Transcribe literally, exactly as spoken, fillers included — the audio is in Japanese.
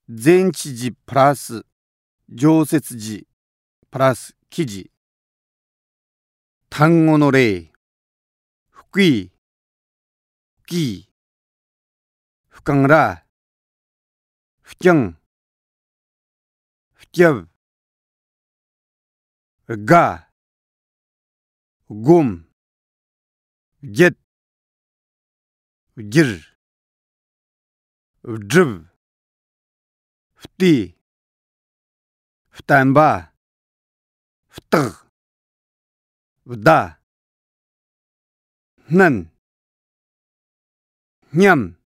前置詞プラス常設詞プラス記事。単語の例。福井、福井、深浦、福建、福建、が、gom, get, gir, drib, fti, ftamba, ftag, vda, nan, nyam.